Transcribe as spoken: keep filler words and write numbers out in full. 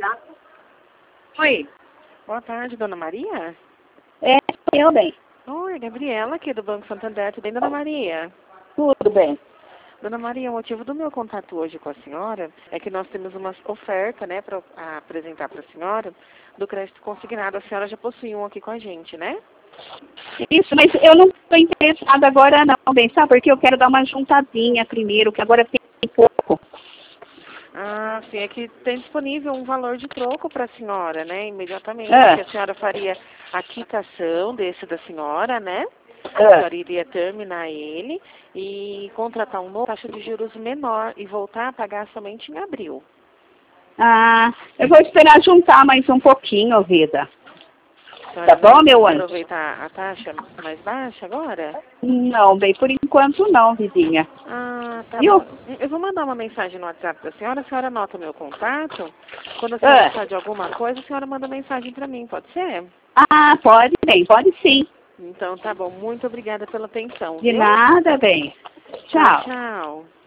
Oi. Boa tarde, Dona Maria. É, eu bem. Oi, Gabriela aqui do Banco Santander. Tudo bem, Dona Maria? Tudo bem. Dona Maria, o motivo do meu contato hoje com a senhora é que nós temos uma oferta, né, para apresentar para a senhora do crédito consignado. A senhora já possui um aqui com a gente, né? Isso, mas eu não estou interessada agora não, bem, sabe? Porque eu quero dar uma juntadinha primeiro, que agora tem pouco. Ah, sim, é que tem disponível um valor de troco para a senhora, né? Imediatamente, Ah. que a senhora faria a quitação desse da senhora, né? A Ah. senhora iria terminar ele e contratar um novo taxa de juros menor e voltar a pagar somente em abril. Ah, eu vou esperar juntar mais um pouquinho, vida. Tá bom, meu anjo? Aproveitar a taxa mais baixa agora? Não, bem, por enquanto não, vizinha. Ah, tá Viu? bom. Eu vou mandar uma mensagem no WhatsApp da senhora, a senhora anota o meu contato. Quando a senhora Ah. precisar de alguma coisa, a senhora manda mensagem para mim, pode ser? Ah, pode, bem, pode sim. Então tá bom. Muito obrigada pela atenção, De viu? nada, bem. Tchau, Tchau. tchau.